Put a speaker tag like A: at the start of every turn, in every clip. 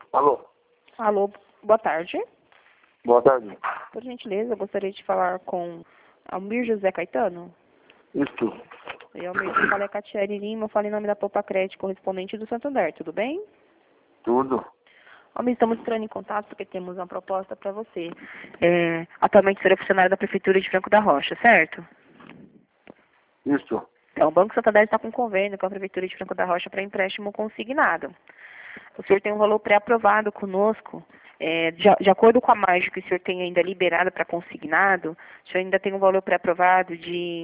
A: Alô?
B: Alô, boa tarde.
A: Boa tarde.
B: Por gentileza, eu gostaria de falar com Almir José Caetano.
A: Isso.
B: E Almir, eu falei a Catiele Lima, eu falei em nome da Poupa Crédito, correspondente do Santander, tudo bem?
A: Tudo.
B: Almir, estamos entrando em contato porque temos uma proposta para você. Atualmente o senhor é funcionário da Prefeitura de Franco da Rocha, certo?
A: Isso.
B: Então, o Banco Santander está com um convênio com a Prefeitura de Franco da Rocha para empréstimo consignado. O senhor tem um valor pré-aprovado conosco. De acordo com a margem que o senhor tem ainda liberada para consignado, o senhor ainda tem um valor pré-aprovado de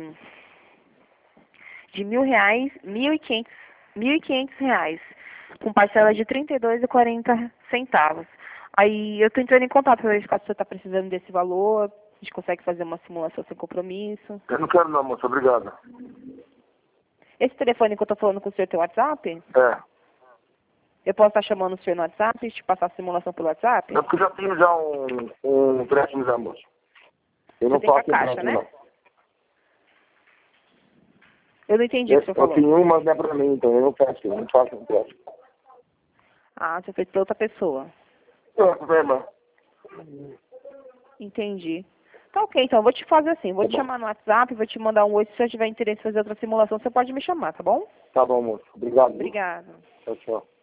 B: R$ 1.500, com parcela de R$ 32,40. Aí eu estou entrando em contato para ver se o senhor está precisando desse valor, a gente consegue fazer uma simulação sem compromisso.
A: Eu não quero não, moça. Obrigado.
B: Esse telefone que eu estou falando com o senhor tem WhatsApp?
A: É.
B: Eu posso estar chamando o senhor no WhatsApp e te passar a simulação pelo WhatsApp?
A: É porque eu já tenho já um empréstimo já, moça. Eu não
B: Você tem com a
A: faço
B: Caixa,
A: empréstimo,
B: né?
A: não.
B: Eu não entendi o que o senhor
A: Eu
B: falou.
A: tenho um, mas não é pra mim, então eu não faço empréstimo.
B: Ah, você fez para outra pessoa.
A: É, irmã.
B: Entendi. Tá ok, então eu vou te fazer assim, vou
A: Tá
B: te
A: bom.
B: chamar no WhatsApp, vou te mandar um oi, se você tiver interesse em fazer outra simulação, você pode me chamar, tá bom?
A: Tá bom, moça. Obrigado.
B: Obrigada.
A: Tchau, tchau.